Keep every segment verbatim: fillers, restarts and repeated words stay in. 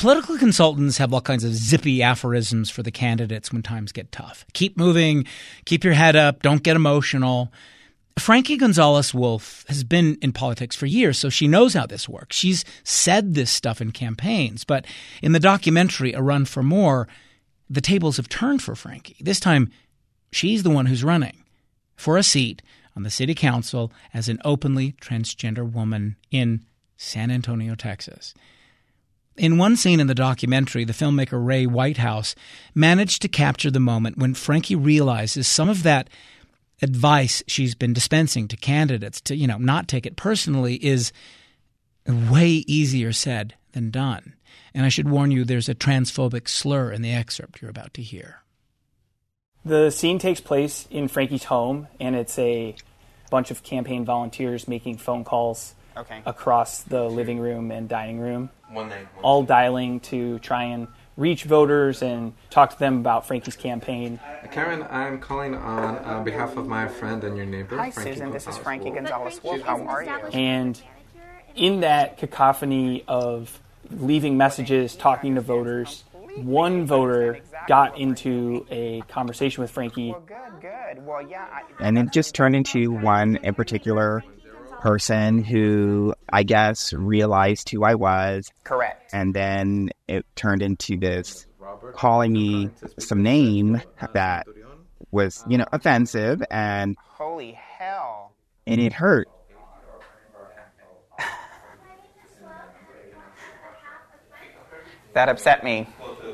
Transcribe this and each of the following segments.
Political consultants have all kinds of zippy aphorisms for the candidates when times get tough. Keep moving, keep your head up, don't get emotional. Frankie Gonzalez Wolf has been in politics for years, so she knows how this works. She's said this stuff in campaigns. But in the documentary, A Run for More, the tables have turned for Frankie. This time, she's the one who's running for a seat on the city council as an openly transgender woman in San Antonio, Texas. In one scene in the documentary, the filmmaker Ray Whitehouse managed to capture the moment when Frankie realizes some of that advice she's been dispensing to candidates to, you know, not take it personally is way easier said than done. And I should warn you, there's a transphobic slur in the excerpt you're about to hear. The scene takes place in Frankie's home, and it's a bunch of campaign volunteers making phone calls okay. across the living room and dining room, one night, one all dialing to try and reach voters and talk to them about Frankie's campaign. Karen, I'm calling on uh, behalf of my friend and your neighbor. Hi, Frankie Susan. Gonzalez this is Frankie Wolf. Gonzalez Wolf. How are you? And in that cacophony of leaving messages, talking to voters, one voter got into a conversation with Frankie. Well, good, good. Well, yeah. I... And it just turned into one in particular person who, I guess, realized who I was. Correct. And then it turned into this calling me some name that was, you know, offensive, and holy hell. And it hurt. That upset me.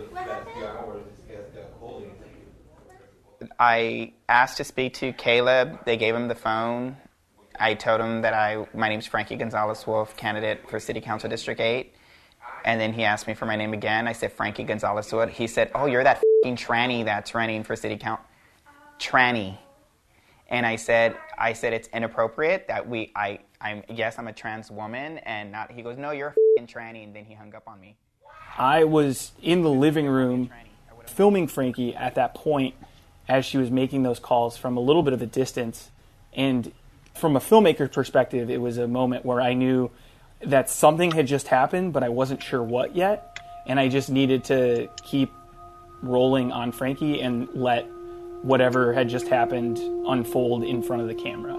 I asked to speak to Caleb. They gave him the phone. I told him that I, my name's Frankie Gonzalez Wolf, candidate for City Council District eight. And then he asked me for my name again. I said, Frankie Gonzalez Wolf. He said, oh, you're that f***ing tranny that's running for City Council. Tranny. And I said, I said, it's inappropriate that we, I, I'm, yes, I'm a trans woman, and not, he goes, no, you're a f***ing tranny, and then he hung up on me. I was in the living room filming Frankie at that point as she was making those calls from a little bit of a distance. And from a filmmaker perspective, it was a moment where I knew that something had just happened, but I wasn't sure what yet. And I just needed to keep rolling on Frankie and let whatever had just happened unfold in front of the camera.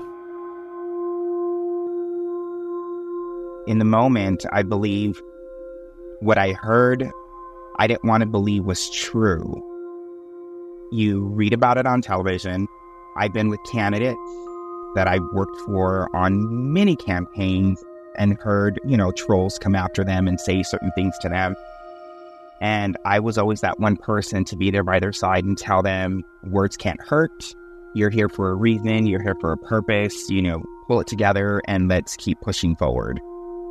In the moment, I believe what I heard, I didn't want to believe was true. You read about it on television. I've been with candidates that I've worked for on many campaigns and heard, you know, trolls come after them and say certain things to them. And I was always that one person to be there by their side and tell them words can't hurt. You're here for a reason. You're here for a purpose. You know, pull it together and let's keep pushing forward.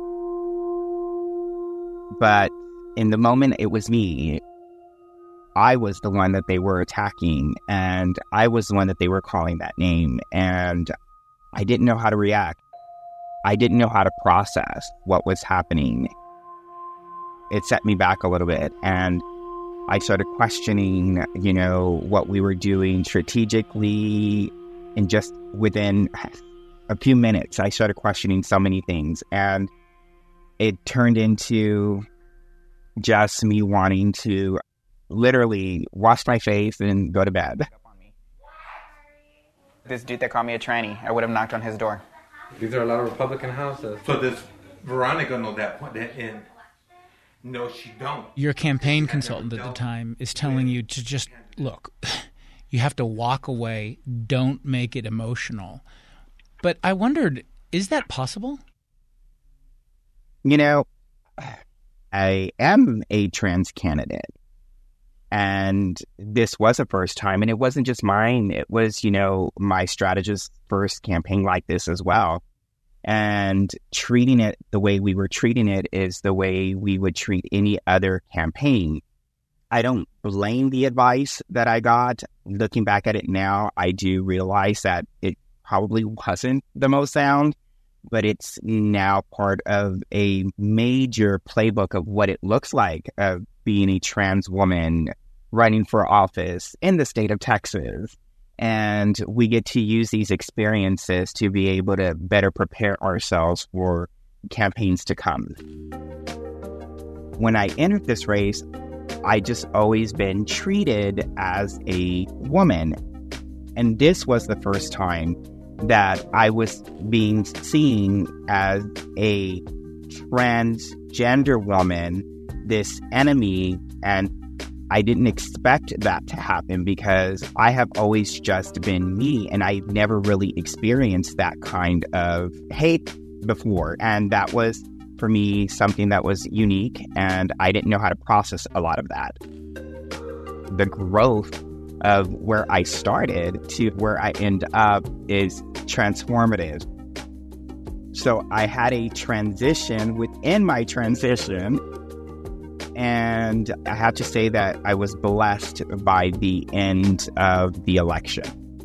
But in the moment, it was me. I was the one that they were attacking, and I was the one that they were calling that name, and I didn't know how to react. I didn't know how to process what was happening. It set me back a little bit, and I started questioning, you know, what we were doing strategically, and just within a few minutes, I started questioning so many things, and it turned into just me wanting to literally wash my face and go to bed. This dude that called me a tranny, I would have knocked on his door. These are a lot of Republican houses. So does Veronica know that point? That in no, she don't. Your campaign consultant at the time is telling you to just, look, you have to walk away. Don't make it emotional. But I wondered, is that possible? You know, I am a trans candidate. And this was a first time, and it wasn't just mine. It was, you know, my strategist's first campaign like this as well. And treating it the way we were treating it is the way we would treat any other campaign. I don't blame the advice that I got. Looking back at it now, I do realize that it probably wasn't the most sound, but it's now part of a major playbook of what it looks like of being a trans woman running for office in the state of Texas. And we get to use these experiences to be able to better prepare ourselves for campaigns to come. when I entered this race, I just always been treated as a woman. And this was the first time that I was being seen as a transgender woman, this enemy, and I didn't expect that to happen because I have always just been me, and I've never really experienced that kind of hate before. And that was, for me, something that was unique, and I didn't know how to process a lot of that. The growth of where I started to where I end up is transformative. So I had a transition within my transition, and I have to say that I was blessed by the end of the election.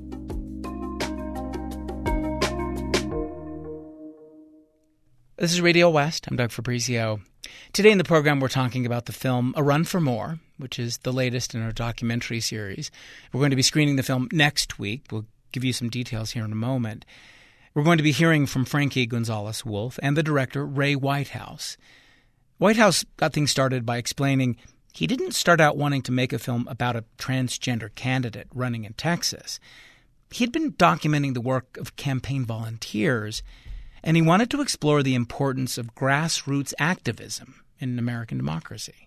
This is Radio West. I'm Doug Fabrizio. Today in the program, we're talking about the film A Run for More, which is the latest in our documentary series. We're going to be screening the film next week. We'll give you some details here in a moment. We're going to be hearing from Frankie Gonzalez-Wolf and the director, Ray Whitehouse. Whitehouse got things started by explaining he didn't start out wanting to make a film about a transgender candidate running in Texas. He had been documenting the work of campaign volunteers, and he wanted to explore the importance of grassroots activism in American democracy.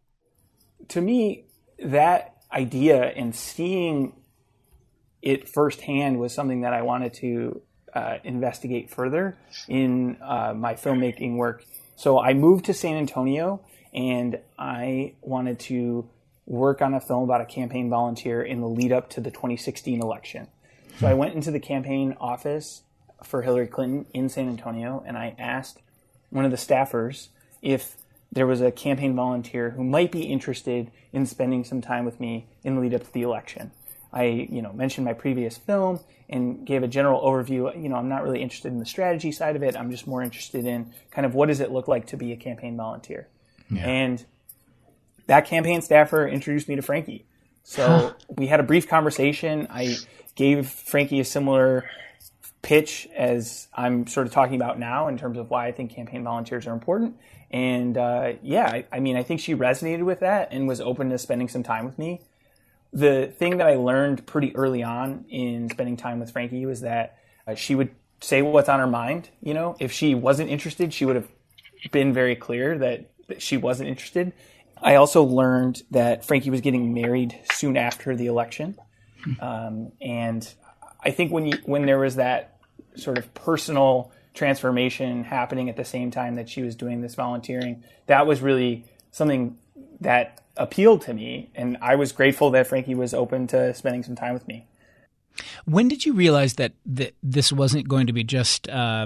To me, that idea and seeing it firsthand was something that I wanted to uh, investigate further in uh, my filmmaking work. So I moved to San Antonio, and I wanted to work on a film about a campaign volunteer in the lead up to the twenty sixteen election. So I went into the campaign office for Hillary Clinton in San Antonio, and I asked one of the staffers if there was a campaign volunteer who might be interested in spending some time with me in the lead up to the election. I, you know, mentioned my previous film and gave a general overview. You know, I'm not really interested in the strategy side of it. I'm just more interested in kind of what does it look like to be a campaign volunteer. Yeah. And that campaign staffer introduced me to Frankie. So we had a brief conversation. I gave Frankie a similar pitch as I'm sort of talking about now in terms of why I think campaign volunteers are important. And uh, yeah, I, I mean, I think she resonated with that and was open to spending some time with me. The thing that I learned pretty early on in spending time with Frankie was that uh, she would say what's on her mind. You know, if she wasn't interested, she would have been very clear that, that she wasn't interested. I also learned that Frankie was getting married soon after the election. Um, and I think when you, when there was that sort of personal transformation happening at the same time that she was doing this volunteering, that was really something that appealed to me. And I was grateful that Frankie was open to spending some time with me. When did you realize that, that this wasn't going to be just uh,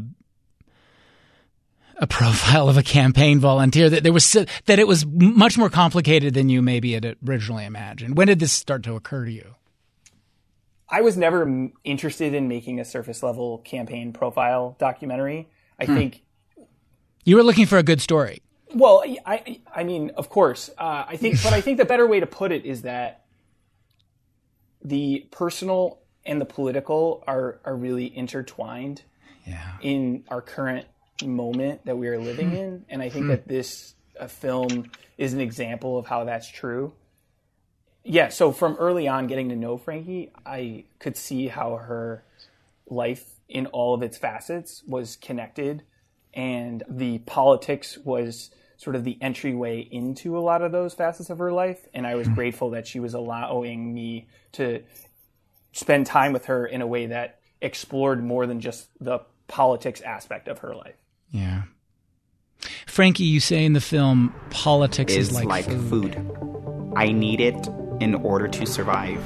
a profile of a campaign volunteer, that there was that it was much more complicated than you maybe had originally imagined? When did this start to occur to you? I was never interested in making a surface-level campaign profile documentary. I hmm. think you were looking for a good story. Well, I, I mean, of course, uh, I think, but I think the better way to put it is that the personal and the political are are really intertwined yeah. in our current moment that we are living hmm. in, and I think hmm. that this uh, film is an example of how that's true. Yeah, so from early on getting to know Frankie, I could see how her life in all of its facets was connected, and the politics was sort of the entryway into a lot of those facets of her life, and I was grateful that she was allowing me to spend time with her in a way that explored more than just the politics aspect of her life. Yeah. Frankie, you say in the film, politics is, is like, like food. food. I need it in order to survive.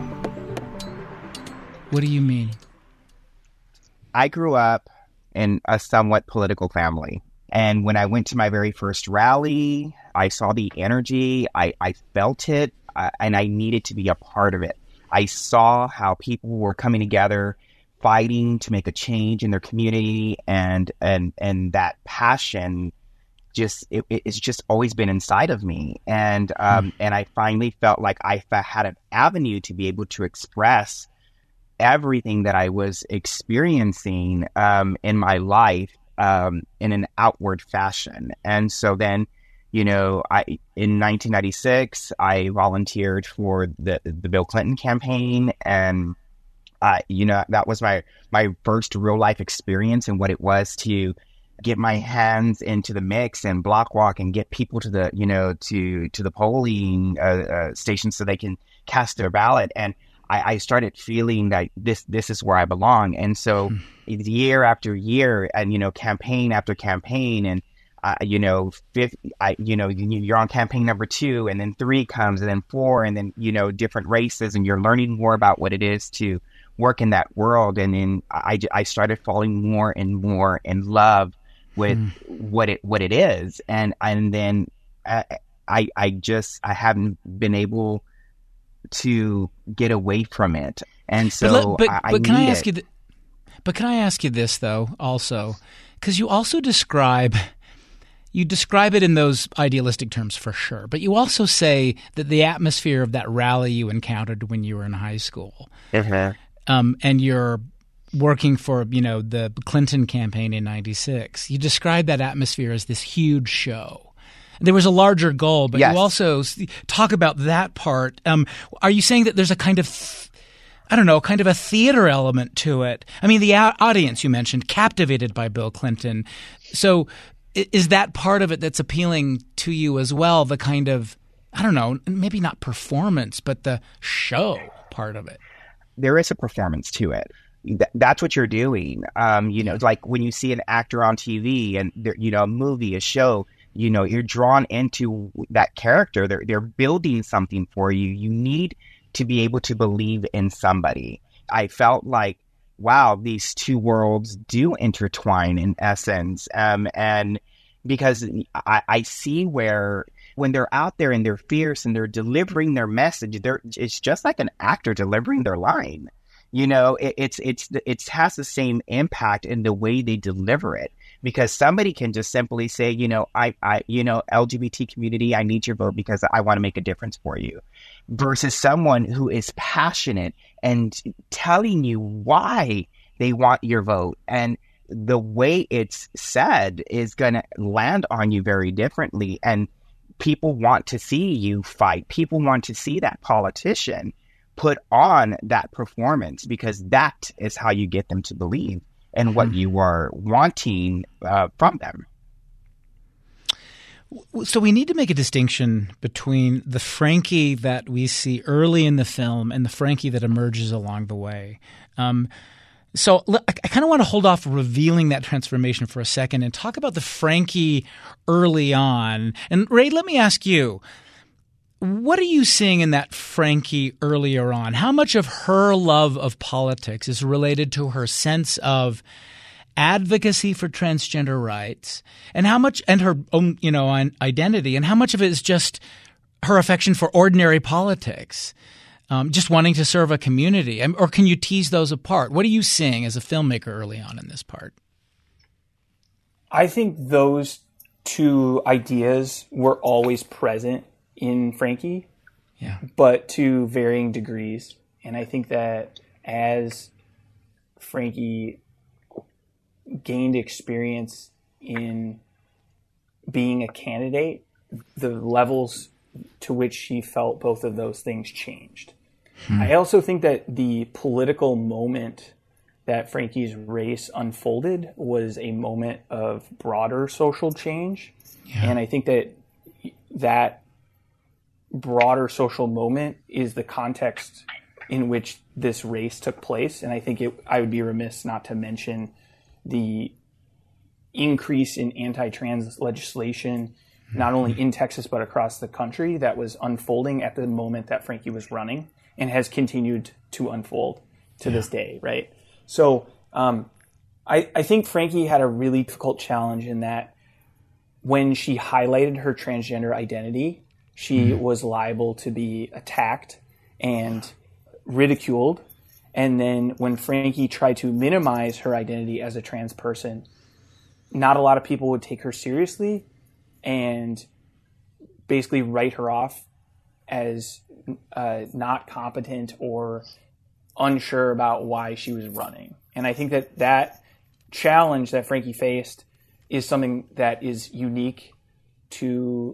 What do you mean? I grew up in a somewhat political family. And when I went to my very first rally, I saw the energy, I, I felt it, uh, and I needed to be a part of it. I saw how people were coming together, fighting to make a change in their community, and and, and that passion just it, it's just always been inside of me. And um, mm. and I finally felt like I had an avenue to be able to express everything that I was experiencing um, in my life um, in an outward fashion. And so then, You know, I in nineteen ninety-six, I volunteered for the the Bill Clinton campaign, and uh, you know, that was my my first real life experience and what it was to get my hands into the mix and block walk and get people to the you know to to the polling uh, uh, station so they can cast their ballot. And I, I started feeling that this this is where I belong. And so hmm. year after year, and you know, campaign after campaign, and Uh, you know, fifth, I, you know, you're on campaign number two, and then three comes, and then four, and then, you know, different races, and you're learning more about what it is to work in that world. And then I, I started falling more and more in love with mm. what it what it is, and and then I, I I just I haven't been able to get away from it, and so but, let, but, I, I but can need I ask it. you? Th- but can I ask you this though, also, because you also describe. You describe it in those idealistic terms for sure, but you also say that the atmosphere of that rally you encountered when you were in high school, mm-hmm. um, and you're working for, you know, the Clinton campaign in ninety-six, you describe that atmosphere as this huge show. There was a larger goal, but yes. you also talk about that part. Um, are you saying that there's a kind of th- I don't know, kind of a theater element to it? I mean, the a- audience you mentioned, captivated by Bill Clinton. So is that part of it that's appealing to you as well, the kind of, I don't know, maybe not performance, but the show part of it? There is a performance to it. Th- that's what you're doing. Um, you know, like when you see an actor on T V and, you know, a movie, a show, you know, you're drawn into that character. They're, they're building something for you. You need to be able to believe in somebody. I felt like, wow, these two worlds do intertwine in essence. Um, and because I, I see where when they're out there and they're fierce and they're delivering their message, they're, it's just like an actor delivering their line. You know, it, it's, it's, it has the same impact in the way they deliver it, because somebody can just simply say, you know, I, I, you know, L G B T community, I need your vote because I want to make a difference for you, versus someone who is passionate and telling you why they want your vote. And the way it's said is going to land on you very differently. And people want to see you fight. People want to see that politician put on that performance, because that is how you get them to believe in what you are wanting uh, from them. So we need to make a distinction between the Frankie that we see early in the film and the Frankie that emerges along the way. Um, so I kind of want to hold off revealing that transformation for a second and talk about the Frankie early on. And Ray, let me ask you, what are you seeing in that Frankie earlier on? How much of her love of politics is related to her sense of advocacy for transgender rights, and how much, and her own, you know, identity, and how much of it is just her affection for ordinary politics, um, just wanting to serve a community? Or can you tease those apart? What are you seeing as a filmmaker early on in this part? I think those two ideas were always present in Frankie, yeah, but to varying degrees. And I think that as Frankie gained experience in being a candidate, the levels to which she felt both of those things changed. Hmm. I also think that the political moment that Frankie's race unfolded was a moment of broader social change. Yeah. And I think that that broader social moment is the context in which this race took place. And I think it, I would be remiss not to mention the increase in anti-trans legislation, not only in Texas, but across the country, that was unfolding at the moment that Frankie was running and has continued to unfold to yeah. this day, right? So um, I, I think Frankie had a really difficult challenge in that when she highlighted her transgender identity, she mm-hmm. was liable to be attacked and ridiculed. And then when Frankie tried to minimize her identity as a trans person, not a lot of people would take her seriously and basically write her off as uh, not competent or unsure about why she was running. And I think that that challenge that Frankie faced is something that is unique to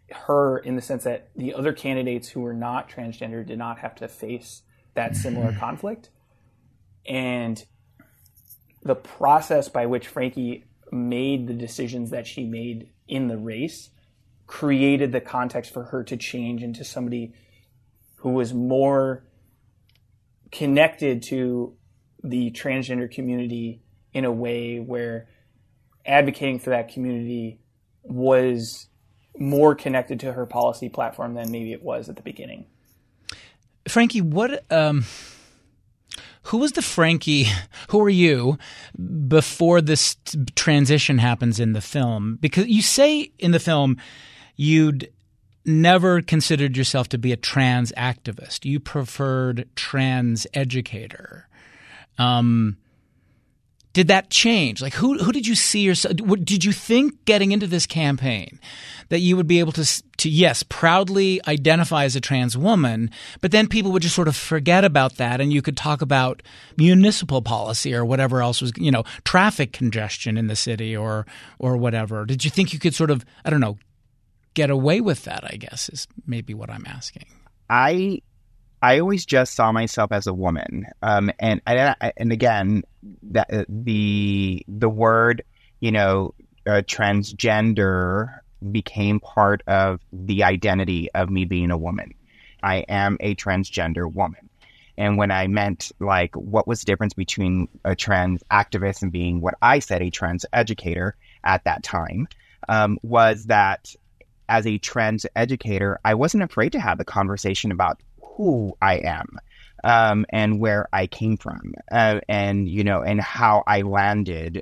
her in the sense that the other candidates who were not transgender did not have to face that similar conflict. And the process by which Frankie made the decisions that she made in the race created the context for her to change into somebody who was more connected to the transgender community in a way where advocating for that community was more connected to her policy platform than maybe it was at the beginning. Frankie, what, um, who was the Frankie, who are you before this t- transition happens in the film? Because you say in the film you'd never considered yourself to be a trans activist. You preferred trans educator. Um, did that change? Like, who who did you see yourself? Did you think getting into this campaign that you would be able to, to yes, proudly identify as a trans woman, but then people would just sort of forget about that, and you could talk about municipal policy or whatever else was, you know, traffic congestion in the city or or whatever? Did you think you could sort of, I don't know, get away with that? I guess is maybe what I'm asking. I. I always just saw myself as a woman, um, and and and again, that the the word, you know, uh, transgender became part of the identity of me being a woman. I am a transgender woman, and when I meant like what was the difference between a trans activist and being what I said a trans educator at that time, um, was that as a trans educator, I wasn't afraid to have the conversation about who I am, um, and where I came from, uh, and, you know, and how I landed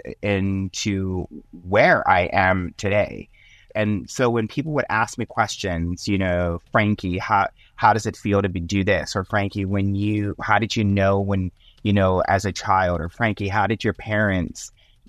into where I am today. And so when people would ask me questions, you know, Frankie, how, how does it feel to be, do this? Or Frankie, when you, how did you know when, you know, as a child? Or Frankie, how did your parents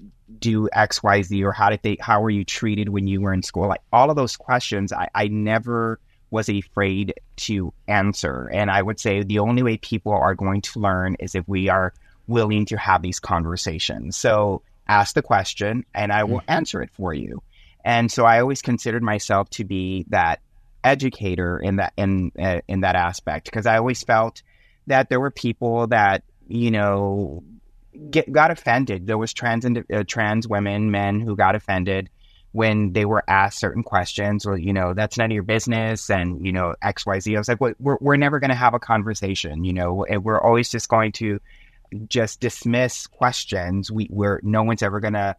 do X, Y, Z? Or how did they, how were you treated when you were in school? Like all of those questions, I, I never was afraid to answer. And I would say the only way people are going to learn is if we are willing to have these conversations. So ask the question and I will answer it for you. And so I always considered myself to be that educator in that, in, uh, in that aspect, because I always felt that there were people that, you know, get, got offended. There was trans, uh, trans women, men who got offended when they were asked certain questions, or, you know, that's none of your business, and, you know, X, Y, Z. I was like, well, we're, we're never going to have a conversation, you know, we're always just going to just dismiss questions. We, we're, no one's ever going to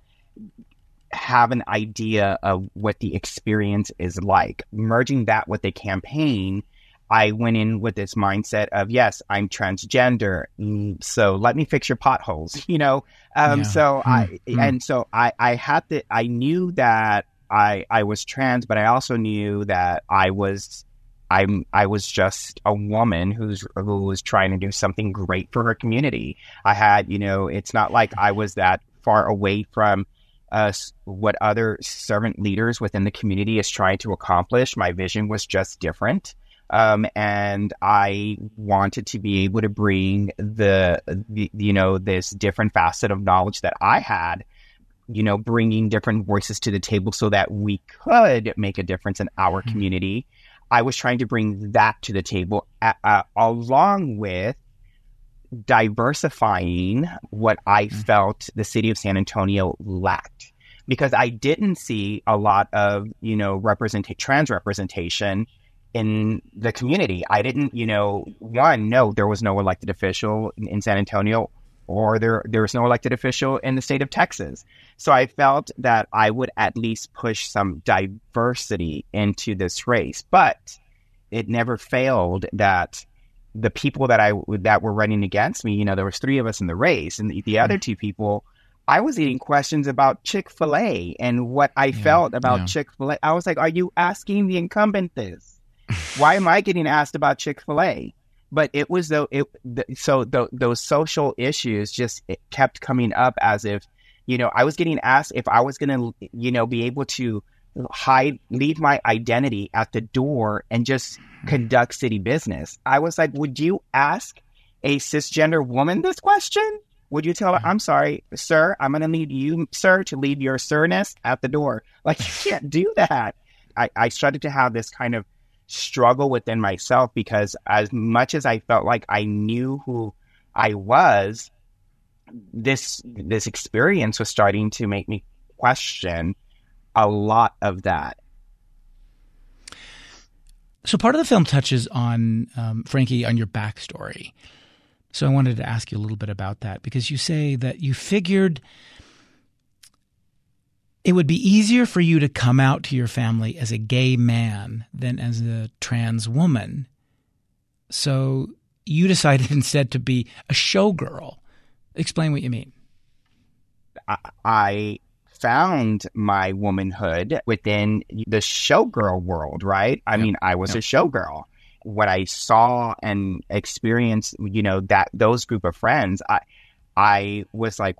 have an idea of what the experience is like. Merging that with the campaign, I went in with this mindset of, yes, I'm transgender, so let me fix your potholes, you know? Um, yeah. So mm, I, mm. and so I, I had to, I knew that I, I was trans, but I also knew that I was, I'm, I was just a woman who's, who was trying to do something great for her community. I had, you know, it's not like I was that far away from us, what other servant leaders within the community is trying to accomplish. My vision was just different. Um, and I wanted to be able to bring the, the, you know, this different facet of knowledge that I had, you know, bringing different voices to the table so that we could make a difference in our mm-hmm. community. I was trying to bring that to the table uh, along with diversifying what I mm-hmm. felt the city of San Antonio lacked, because I didn't see a lot of, you know, represent trans representation in the community. I didn't, you know, one, no, there was no elected official in, in San Antonio, or there there was no elected official in the state of Texas. So I felt that I would at least push some diversity into this race. But it never failed that the people that I that were running against me, you know, there was three of us in the race, and the, the other two people, I was getting questions about Chick-fil-A and what I yeah, felt about yeah. Chick-fil-A. I was like, are you asking the incumbent this? Why am I getting asked about Chick-fil-A? But it was though it the, so the, those social issues just it kept coming up as if, you know, I was getting asked if I was going to, you know, be able to hide, leave my identity at the door and just conduct city business. I was like, would you ask a cisgender woman this question? Would you tell her, I'm sorry, sir, I'm going to need you, sir, to leave your sirness at the door? Like, you can't do that. I, I started to have this kind of struggle within myself, because as much as I felt like I knew who I was, this this experience was starting to make me question a lot of that. So part of the film touches on, um, Frankie, on your backstory. So I wanted to ask you a little bit about that, because you say that you figured it would be easier for you to come out to your family as a gay man than as a trans woman. So you decided instead to be a showgirl. Explain what you mean. I, I found my womanhood within the showgirl world, right? I yep. mean, I was yep. a showgirl. What I saw and experienced, you know, that those group of friends, I, I was like,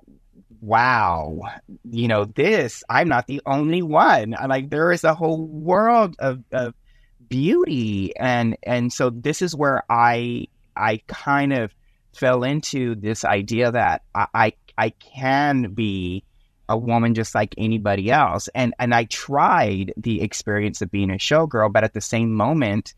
wow, you know, this, I'm not the only one. I'm like, there is a whole world of, of beauty. And, and so this is where I, I kind of fell into this idea that I, I, I can be a woman just like anybody else. And, and I tried the experience of being a showgirl, but at the same moment,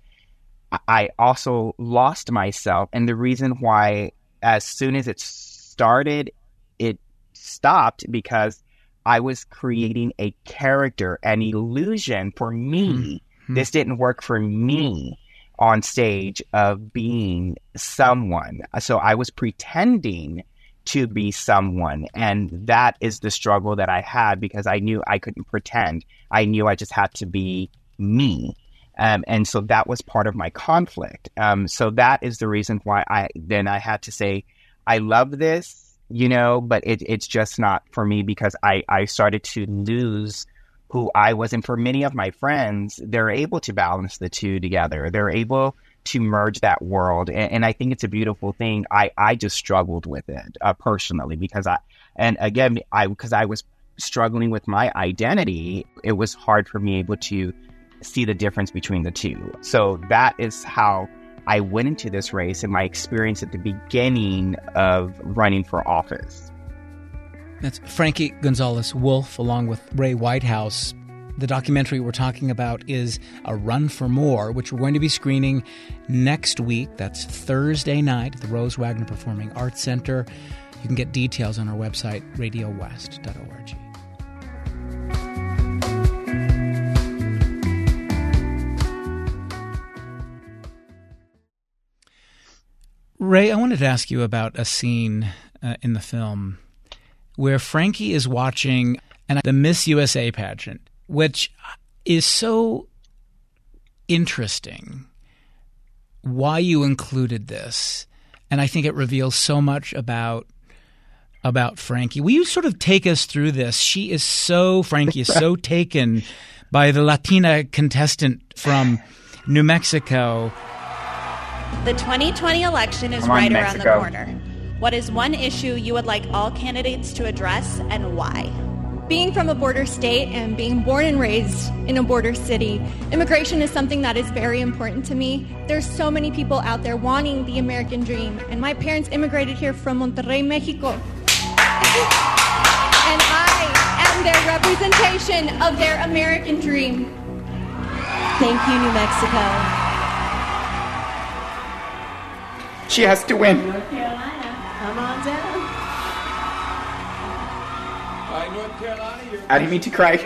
I also lost myself. And the reason why, as soon as it started, it stopped because I was creating a character, an illusion for me. Mm-hmm. This didn't work for me on stage of being someone. So I was pretending to be someone. And that is the struggle that I had, because I knew I couldn't pretend. I knew I just had to be me. Um, and so that was part of my conflict. Um, so that is the reason why I then I had to say, I love this, you know, but it, it's just not for me, because I, I started to lose who I was. And for many of my friends, they're able to balance the two together. They're able to merge that world. And, and I think it's a beautiful thing. I, I just struggled with it uh, personally, because I, and again, I, because I was struggling with my identity, it was hard for me able to see the difference between the two. So that is how I went into this race, and my experience at the beginning of running for office. That's Frankie Gonzalez Wolf, along with Ray Whitehouse. The documentary we're talking about is A Run for More, which we're going to be screening next week. That's Thursday night at the Rose Wagner Performing Arts Center. You can get details on our website, radio west dot org. Ray, I wanted to ask you about a scene uh, in the film where Frankie is watching an, the Miss U S A pageant, which is so interesting why you included this. And I think it reveals so much about about Frankie. Will you sort of take us through this? She is so, Frankie is so taken by the Latina contestant from New Mexico. The twenty twenty election is right around the corner. What is one issue you would like all candidates to address, and why? Being from a border state and being born and raised in a border city, immigration is something that is very important to me. There's so many people out there wanting the American dream, and my parents immigrated here from Monterrey, Mexico. And I am their representation of their American dream. Thank you, New Mexico. She has to win. North Carolina, come on down. Hi, North Carolina. You're I didn't mean to cry.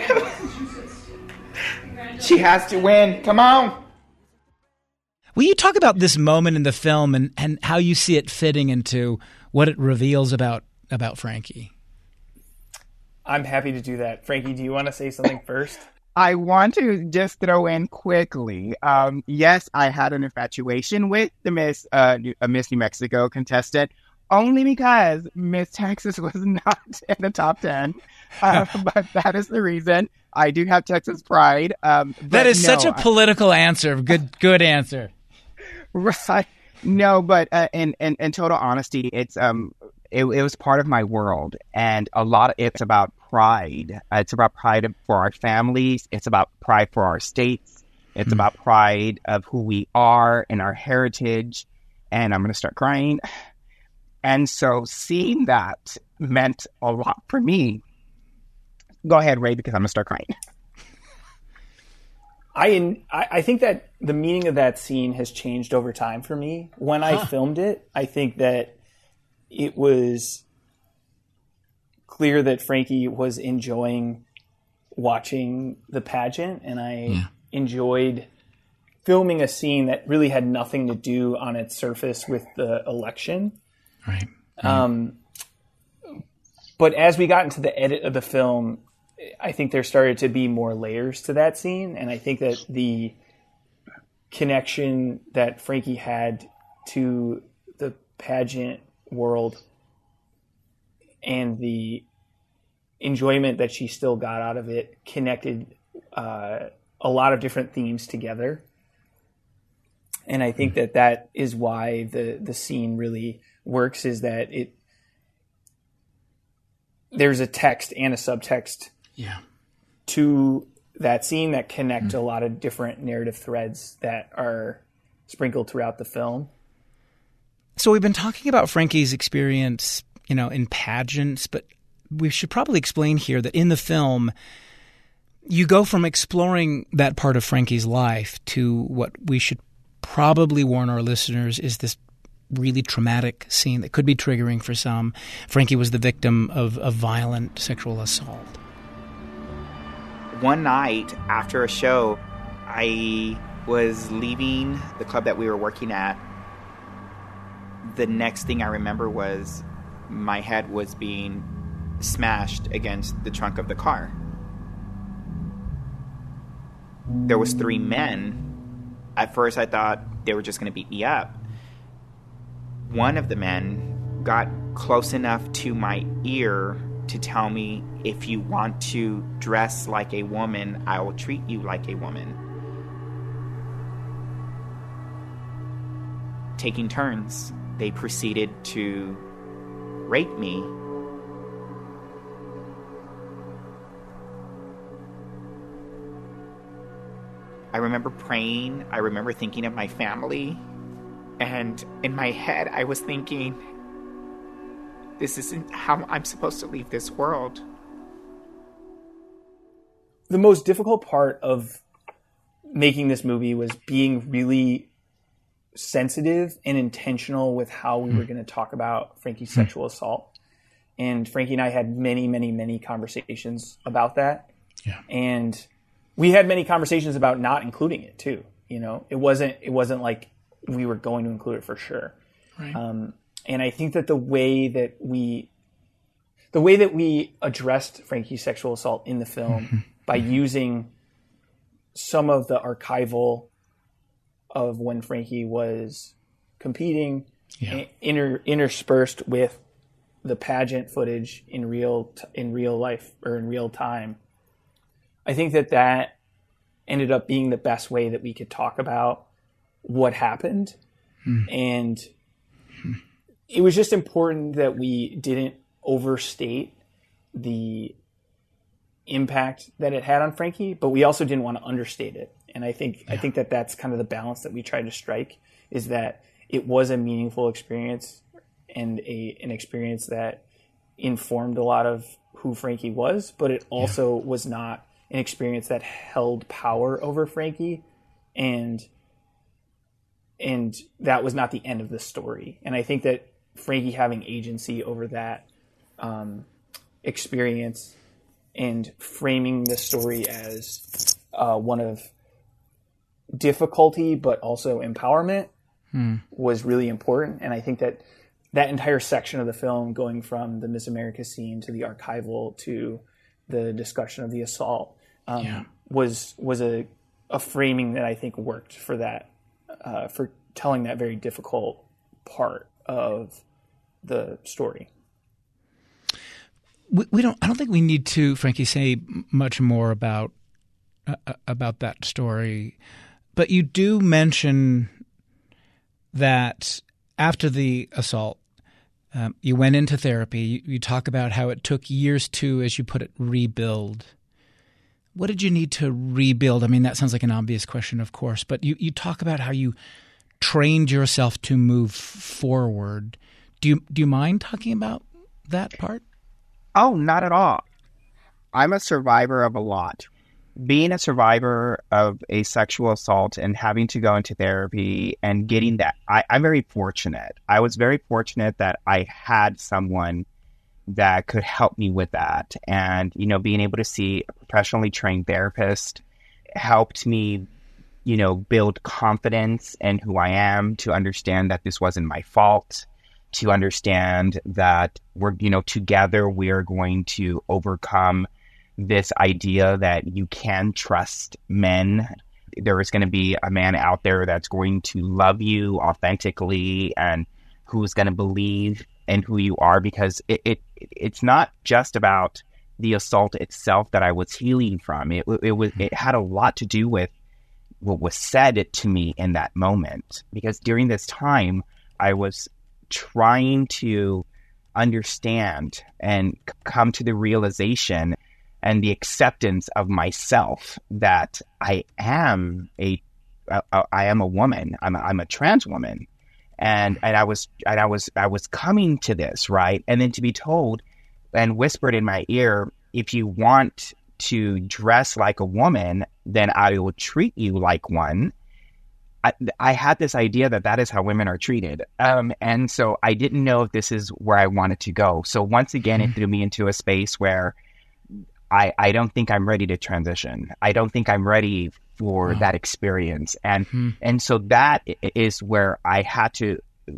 She has to win. Come on. Will you talk about this moment in the film and, and how you see it fitting into what it reveals about, about Frankie? I'm happy to do that. Frankie, do you want to say something first? I want to just throw in quickly. Um, yes, I had an infatuation with the Miss uh, a Miss New Mexico contestant, only because Miss Texas was not in the top ten. Uh, but that is the reason. I do have Texas pride. Um, that is no, such a political I, answer. Good, good answer. Right. No, but uh, in, in in total honesty, it's um. It, it was part of my world, and a lot of it's about pride. Uh, it's about pride for our families. It's about pride for our states. It's mm. about pride of who we are and our heritage. And I'm going to start crying. And so seeing that meant a lot for me. Go ahead, Ray, because I'm going to start crying. I, I think that the meaning of that scene has changed over time for me. When I huh. filmed it, I think that it was clear that Frankie was enjoying watching the pageant, and I yeah. enjoyed filming a scene that really had nothing to do on its surface with the election. Right. right. Um, but as we got into the edit of the film, I think there started to be more layers to that scene, and I think that the connection that Frankie had to the pageant world and the enjoyment that she still got out of it connected uh, a lot of different themes together. And I think that that is why the, the scene really works, is that it there's a text and a subtext yeah. to that scene that connect mm. a lot of different narrative threads that are sprinkled throughout the film. So we've been talking about Frankie's experience, you know, in pageants, but we should probably explain here that in the film, you go from exploring that part of Frankie's life to what we should probably warn our listeners is this really traumatic scene that could be triggering for some. Frankie was the victim of a violent sexual assault. One night after a show, I was leaving the club that we were working at. The next thing I remember was my head was being smashed against the trunk of the car. There was three men. At first I thought they were just going to beat me up. One of the men got close enough to my ear to tell me, if you want to dress like a woman, I will treat you like a woman. Taking turns, they proceeded to rape me. I remember praying. I remember thinking of my family. And in my head, I was thinking, this isn't how I'm supposed to leave this world. The most difficult part of making this movie was being really sensitive and intentional with how we were going to talk about Frankie's sexual assault. And Frankie and I had many, many, many conversations about that. Yeah. And we had many conversations about not including it too. You know, it wasn't, it wasn't like we were going to include it for sure. Right. Um, and I think that the way that we, the way that we addressed Frankie's sexual assault in the film mm-hmm. by mm-hmm. using some of the archival of when Frankie was competing, yeah. inter, interspersed with the pageant footage in real t- in real life or in real time. I think that that ended up being the best way that we could talk about what happened. Hmm. And hmm. it was just important that we didn't overstate the impact that it had on Frankie, but we also didn't want to understate it. And I think, yeah. I think that that's kind of the balance that we tried to strike, is that it was a meaningful experience and a, an experience that informed a lot of who Frankie was, but it also yeah. was not an experience that held power over Frankie, and and that was not the end of the story. And I think that Frankie having agency over that um, experience and framing the story as uh, one of difficulty but also empowerment hmm. was really important. And I think that that entire section of the film, going from the Miss America scene to the archival to the discussion of the assault, um, yeah. was was a, a framing that I think worked for that, uh, for telling that very difficult part of the story. We, we don't. I don't think we need to, Frankie, say much more about uh, about that story, but you do mention that after the assault, um, you went into therapy. You, you talk about how it took years to, as you put it, rebuild. What did you need to rebuild? I mean, that sounds like an obvious question, of course, but you, you talk about how you trained yourself to move forward. Do you do you mind talking about that part? Oh, not at all. I'm a survivor of a lot. being a survivor of a sexual assault and having to go into therapy and getting that, I, I'm very fortunate. I was very fortunate that I had someone that could help me with that. And, you know, being able to see a professionally trained therapist helped me, you know, build confidence in who I am, to understand that this wasn't my fault, to understand that we're, you know, together we are going to overcome this idea that you can trust men. There is going to be a man out there that's going to love you authentically and who's going to believe in who you are, because it, it it's not just about the assault itself that I was healing from. It it was it had a lot to do with what was said to me in that moment, because during this time I was trying to understand and come to the realization and the acceptance of myself that I am a, a, a I am a woman. I'm a, I'm a trans woman, and and I was and I was I was coming to this, right, and then to be told and whispered in my ear, if you want to dress like a woman, then I will treat you like one. I, I had this idea that that is how women are treated, um, and so I didn't know if this is where I wanted to go. So once again, mm-hmm. it threw me into a space where I, I don't think I'm ready to transition. I don't think I'm ready for wow. that experience. And hmm. and so that is where I had to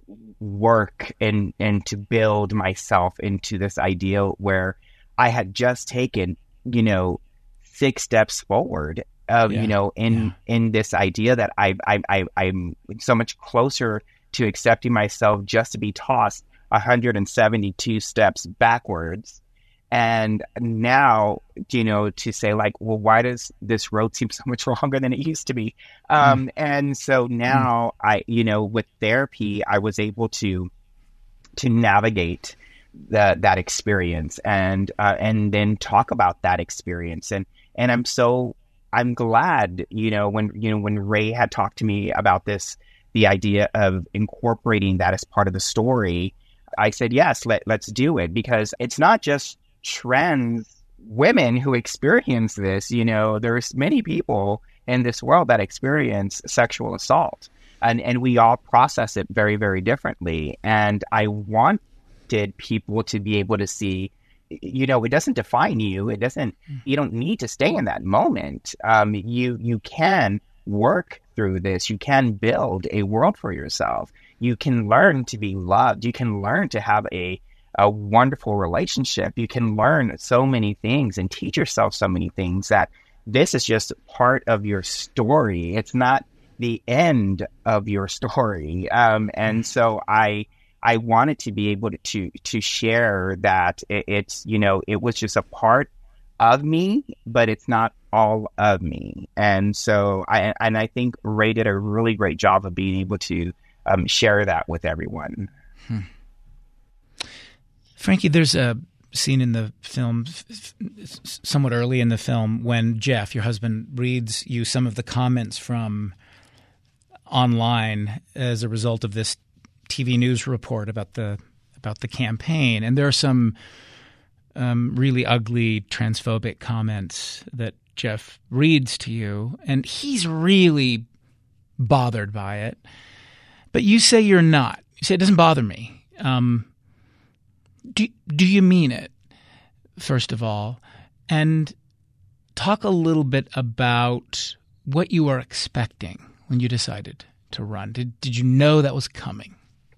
work and, and to build myself into this idea where I had just taken, you know, six steps forward of, yeah. you know, in, yeah. in this idea that I, I, I, I'm so much closer to accepting myself just to be tossed one hundred seventy-two steps backwards. And now, you know, to say like, well, why does this road seem so much longer than it used to be? Um, mm. And so now mm. I, you know, with therapy, I was able to, to navigate the, that experience and, uh, and then talk about that experience. And, and I'm so, I'm glad, you know, when, you know, when Ray had talked to me about this, the idea of incorporating that as part of the story, I said, yes, let, let's do it, because it's not just trans women who experience this. You know, there's many people in this world that experience sexual assault, and, and we all process it very, very differently. And I wanted people to be able to see, you know, it doesn't define you. It doesn't, you don't need to stay in that moment. Um, you, you can work through this. You can build a world for yourself. You can learn to be loved. You can learn to have a a wonderful relationship. You can learn so many things and teach yourself so many things, that this is just part of your story. It's not the end of your story. Um, and so I, I wanted to be able to, to, to share that it, it's, you know, it was just a part of me, but it's not all of me. And so I, and I think Ray did a really great job of being able to um, share that with everyone. Hmm. Frankie, there's a scene in the film, somewhat early in the film, when Jeff, your husband, reads you some of the comments from online as a result of this T V news report about the about the campaign. And there are some um, really ugly transphobic comments that Jeff reads to you, and he's really bothered by it. But you say you're not. You say it doesn't bother me. Um Do, do you mean it, first of all? And talk a little bit about what you were expecting when you decided to run. Did, did you know that was coming?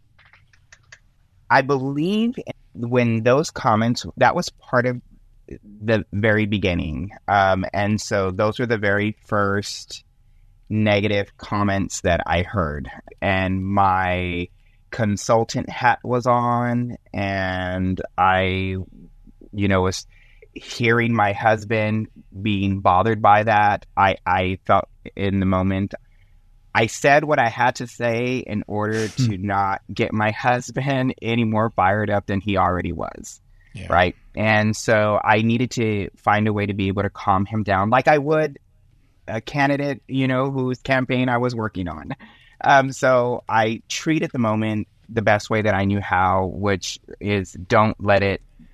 I believe when those comments, that was part of the very beginning. Um, and so those were the very first negative comments that I heard. And my consultant hat was on, and I, you know, was hearing my husband being bothered by that. I, I felt in the moment, I said what I had to say in order to not get my husband any more fired up than he already was. Yeah. Right. And so I needed to find a way to be able to calm him down, like I would a candidate, you know, whose campaign I was working on. Um, so I treated the moment the best way that I knew how, which is don't let it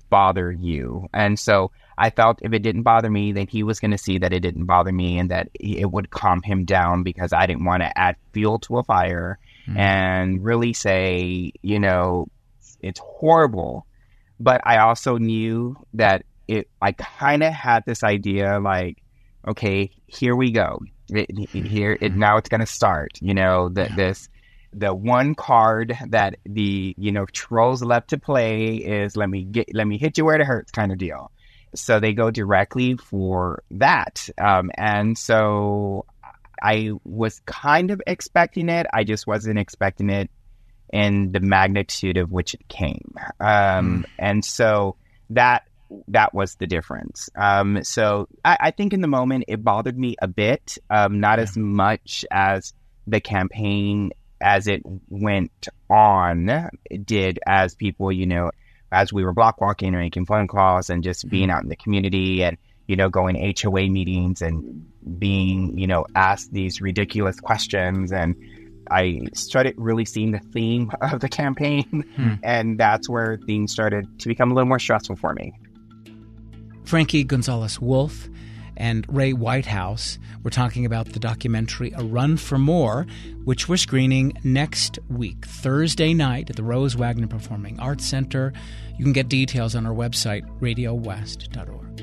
bother you. And so I felt if it didn't bother me, then he was going to see that it didn't bother me and that it would calm him down, because I didn't want to add fuel to a fire mm. and really say, you know, it's horrible. But I also knew that it, I kind of had this idea like, okay, here we go. It, here, it, now it's going to start, you know, that yeah. this, the one card that the, you know, trolls love to play is let me get, let me hit you where it hurts kind of deal. So they go directly for that. Um, and so I was kind of expecting it. I just wasn't expecting it in the magnitude of which it came. Um, mm. And so that, that was the difference. Um, so I, I think in the moment it bothered me a bit, um, not yeah. as much as the campaign as it went on did, as people, you know, as we were block walking and making phone calls and just being out in the community and, you know, going H O A meetings and being, you know, asked these ridiculous questions. And I started really seeing the theme of the campaign. Hmm. And that's where things started to become a little more stressful for me. Frankie Gonzalez Wolf and Ray Whitehouse were talking about the documentary A Run for More, which we're screening next week, Thursday night at the Rose Wagner Performing Arts Center. You can get details on our website, radio west dot org.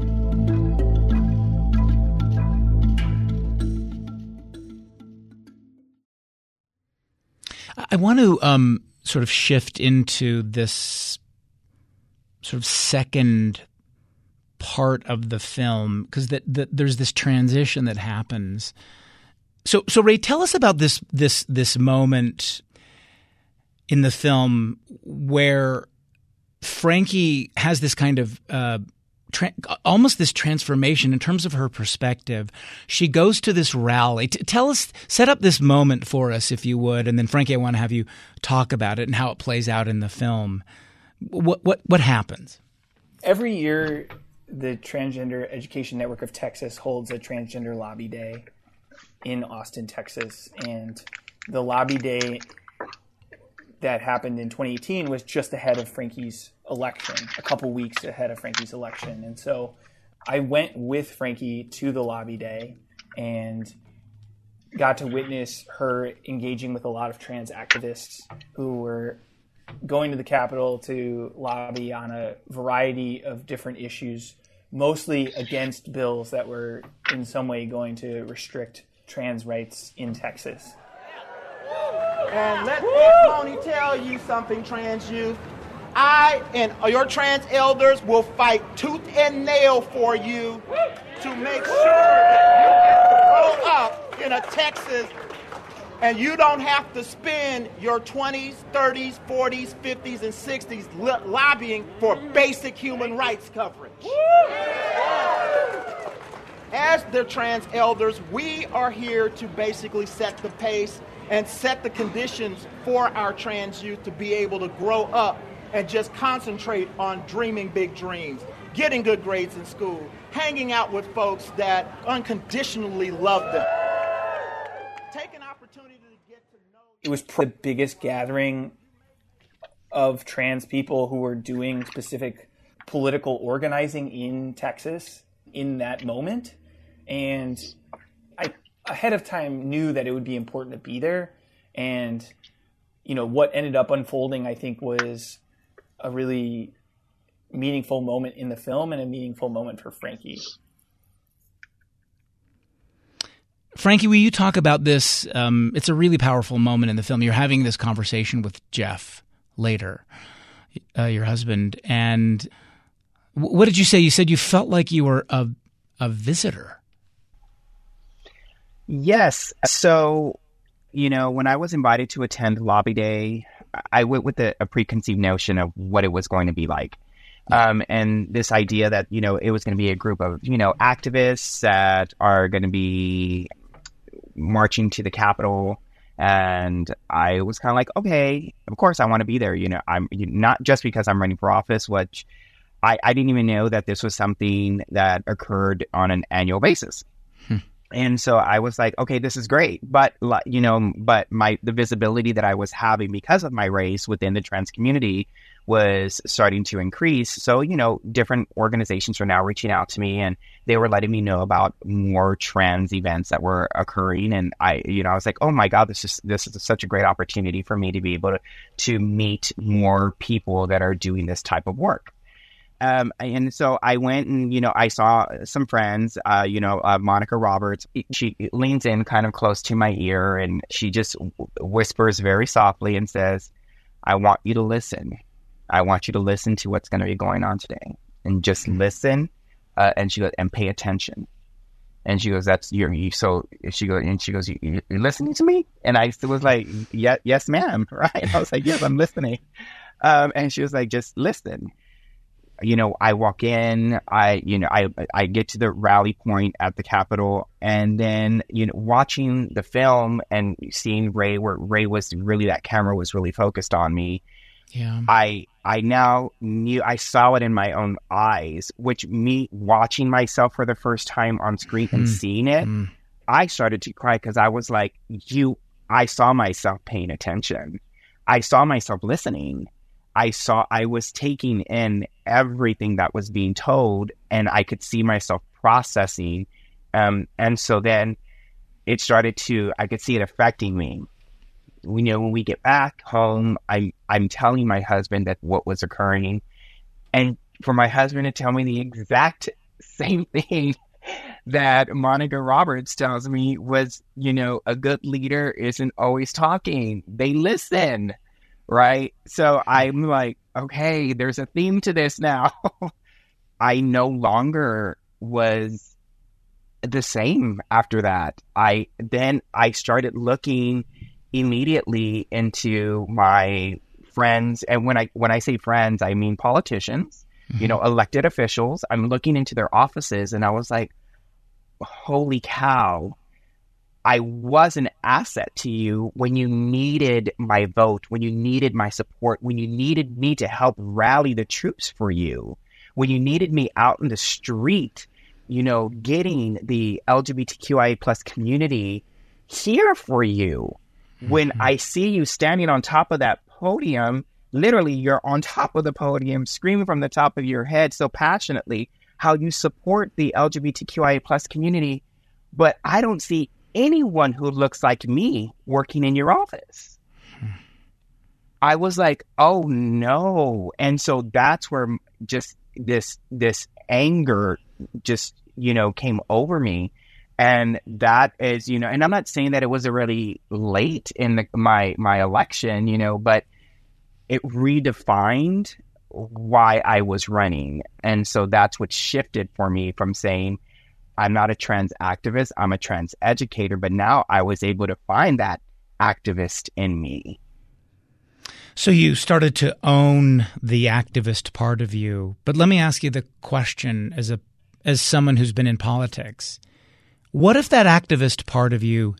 I want to um, sort of shift into this sort of second part of the film, because that the, there's this transition that happens. So, so Ray, tell us about this this this moment in the film where Frankie has this kind of uh, tra- almost this transformation in terms of her perspective. She goes to this rally. T- tell us, set up this moment for us, if you would, and then Frankie, I want to have you talk about it and how it plays out in the film. What what what happens? Every year, the Transgender Education Network of Texas holds a Transgender Lobby Day in Austin, Texas. And the Lobby Day that happened in twenty eighteen was just ahead of Frankie's election, a couple weeks ahead of Frankie's election. And so I went with Frankie to the Lobby Day and got to witness her engaging with a lot of trans activists who were going to the Capitol to lobby on a variety of different issues, mostly against bills that were in some way going to restrict trans rights in Texas. And let Tony tell you something, trans youth. I and your trans elders will fight tooth and nail for you to make sure that you grow up in a Texas and you don't have to spend your twenties, thirties, forties, fifties, and sixties lo- lobbying for basic human rights coverage. As the trans elders, we are here to basically set the pace and set the conditions for our trans youth to be able to grow up and just concentrate on dreaming big dreams, getting good grades in school, hanging out with folks that unconditionally love them. Take an opportunity to get to know. It was the biggest gathering of trans people who were doing specific political organizing in Texas in that moment. And I, ahead of time, knew that it would be important to be there. And, you know, what ended up unfolding, I think, was a really meaningful moment in the film and a meaningful moment for Frankie. Frankie, will you talk about this? Um, it's a really powerful moment in the film. You're having this conversation with Jeff later, uh, your husband. And w- what did you say? You said you felt like you were a, a visitor. Yes. So, you know, when I was invited to attend Lobby Day, I went with a, a preconceived notion of what it was going to be like. Um, and this idea that, you know, it was going to be a group of, you know, activists that are going to be marching to the Capitol. And I was kind of like, okay, of course I want to be there. You know, I'm not just because I'm running for office, which I, I didn't even know that this was something that occurred on an annual basis. Hmm. And so I was like, okay, this is great. But, you know, but my the visibility that I was having because of my race within the trans community was starting to increase. So, you know, different organizations were now reaching out to me, and they were letting me know about more trans events that were occurring. And I, you know, I was like, oh my God, this is, this is such a great opportunity for me to be able to, to meet more people that are doing this type of work. Um, and so I went and, you know, I saw some friends, uh, you know, uh, Monica Roberts. She leans in kind of close to my ear, and she just whispers very softly and says, I want you to listen. I want you to listen to what's going to be going on today, and just listen. Uh, and she goes, and pay attention. And she goes, that's your, you, so she goes, and she goes, you, you're listening to me? And I was like, yeah, yes, ma'am. Right. I was like, yes, I'm listening. Um, and she was like, just listen. You know, I walk in, I, you know, I, I get to the rally point at the Capitol, and then, you know, watching the film and seeing Ray, where Ray was really, that camera was really focused on me. Yeah. I, I now knew, I saw it in my own eyes, which me watching myself for the first time on screen and mm. seeing it, mm. I started to cry, because I was like, you, I saw myself paying attention. I saw myself listening. I saw, I was taking in everything that was being told, and I could see myself processing. Um, and so then it started to, I could see it affecting me. You know, when we get back home, I, I'm telling my husband that what was occurring, and for my husband to tell me the exact same thing that Monica Roberts tells me was, you know, a good leader isn't always talking. They listen. Right. So I'm like, okay, there's a theme to this now. I no longer was the same after that. I then I started looking immediately into my friends. And when I when I say friends, I mean politicians, mm-hmm. you know, elected officials. I'm looking into their offices, and I was like, holy cow. I was an asset to you when you needed my vote, when you needed my support, when you needed me to help rally the troops for you, when you needed me out in the street, you know, getting the L G B T Q I A plus community here for you. Mm-hmm. When I see you standing on top of that podium, literally you're on top of the podium, screaming from the top of your head so passionately how you support the L G B T Q I A plus community, but I don't see anyone who looks like me working in your office. Hmm. I was like, oh no. And so that's where just this, this anger just, you know, came over me. And that is, you know, and I'm not saying that it was already late in the, my, my election, you know, but it redefined why I was running. And so that's what shifted for me from saying, I'm not a trans activist, I'm a trans educator, but now I was able to find that activist in me. So you started to own the activist part of you. But let me ask you the question as a as someone who's been in politics. What if that activist part of you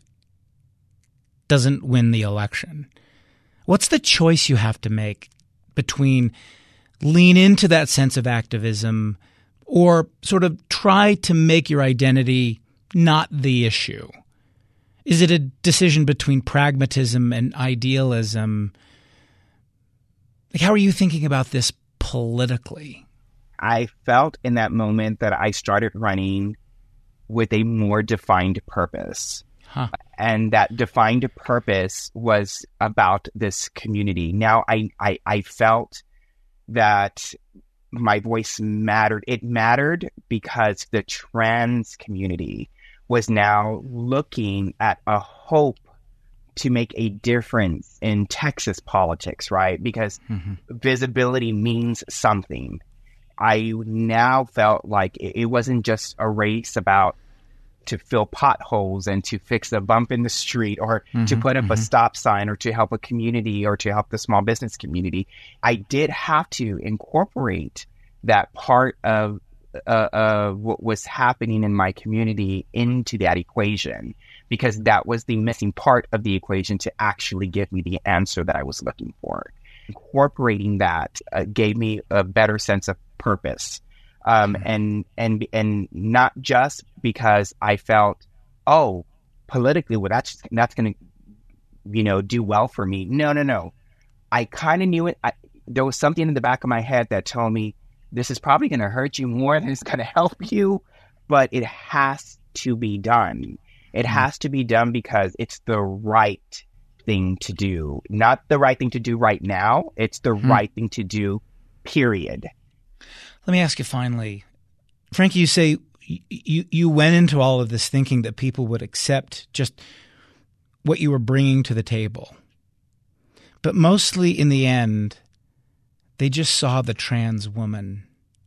doesn't win the election? What's the choice you have to make between lean into that sense of activism or sort of try to make your identity not the issue? Is it a decision between pragmatism and idealism? Like, how are you thinking about this politically? I felt in that moment that I started running with a more defined purpose. Huh. And that defined purpose was about this community. Now, I, I, I felt that my voice mattered. It mattered because the trans community was now looking at a hope to make a difference in Texas politics, right? Because mm-hmm. visibility means something. I now felt like it wasn't just a race about to fill potholes and to fix a bump in the street or mm-hmm, to put up mm-hmm. a stop sign or to help a community or to help the small business community. I did have to incorporate that part of uh, uh, what was happening in my community into that equation, because that was the missing part of the equation to actually give me the answer that I was looking for. Incorporating that uh, gave me a better sense of purpose. Um, and, and, and not just because I felt, oh, politically, well, that's, that's going to, you know, do well for me. No, no, no. I kind of knew it. I, there was something in the back of my head that told me, this is probably going to hurt you more than it's going to help you, but it has to be done. It has to be done because it's the right thing to do. Not the right thing to do right now. It's the mm-hmm. right thing to do, period. Let me ask you finally, Frankie, you say you, you went into all of this thinking that people would accept just what you were bringing to the table. But mostly in the end, they just saw the trans woman.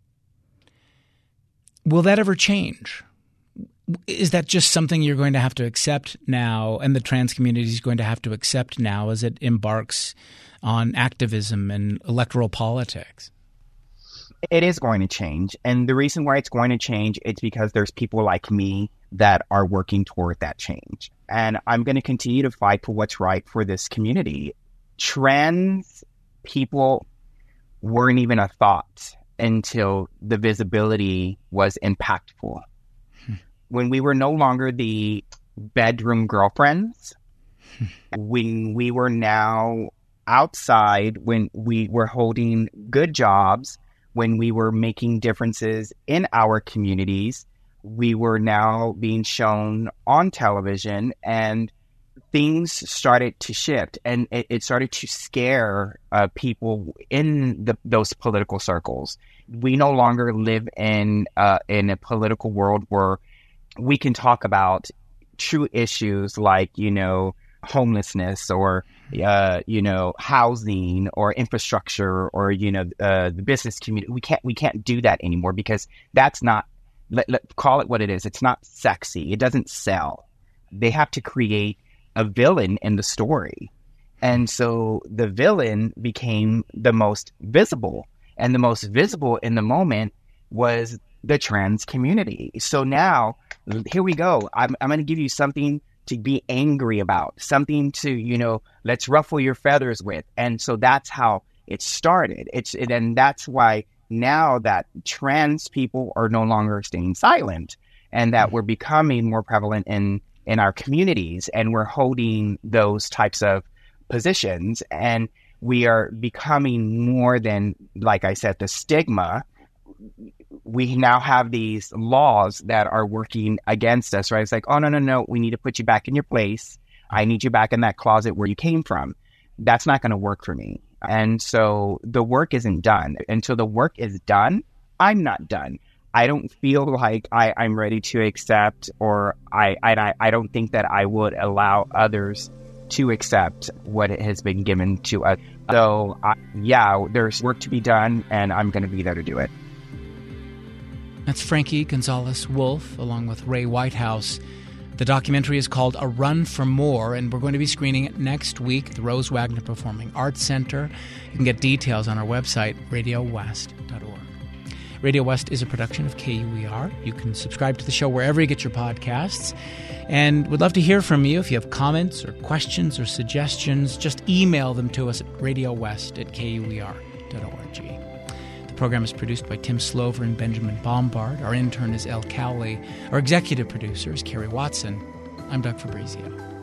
Will that ever change? Is that just something you're going to have to accept now, and the trans community is going to have to accept now as it embarks on activism and electoral politics? It is going to change. And the reason why it's going to change is because there's people like me that are working toward that change. And I'm going to continue to fight for what's right for this community. Trans people weren't even a thought until the visibility was impactful. Hmm. When we were no longer the bedroom girlfriends, when we were now outside, when we were holding good jobs, when we were making differences in our communities, we were now being shown on television, and things started to shift, and it, it started to scare uh, people in the, those political circles. We no longer live in uh, in a political world where we can talk about true issues like, you know, homelessness or, uh, you know, housing or infrastructure or, you know, uh, the business community. We can't we can't do that anymore because that's not, let, let call it what it is. It's not sexy. It doesn't sell. They have to create a villain in the story. And so the villain became the most visible, and the most visible in the moment was the trans community. So now, here we go. I'm, I'm going to give you something to be angry about, something to, you know, let's ruffle your feathers with. And so that's how it started. It's, and that's why now that trans people are no longer staying silent, and that we're becoming more prevalent in in our communities, and we're holding those types of positions, and we are becoming more than, like I said, the stigma. We now have these laws that are working against us, right? It's like, oh, no, no, no, we need to put you back in your place. I need you back in that closet where you came from. That's not going to work for me. And so the work isn't done. Until the work is done, I'm not done. I don't feel like I, I'm ready to accept, or I, I I don't think that I would allow others to accept what has been given to us. So, I, yeah, there's work to be done, and I'm going to be there to do it. That's Frankie Gonzalez Wolf, along with Ray Whitehouse. The documentary is called A Run for More, and we're going to be screening it next week at the Rose Wagner Performing Arts Center. You can get details on our website, radio west dot org. Radio West is a production of K U E R. You can subscribe to the show wherever you get your podcasts. And we'd love to hear from you. If you have comments or questions or suggestions, just email them to us at radio west at k u e r dot org. The program is produced by Tim Slover and Benjamin Bombard. Our intern is El Cowley. Our executive producer is Kerry Watson. I'm Doug Fabrizio.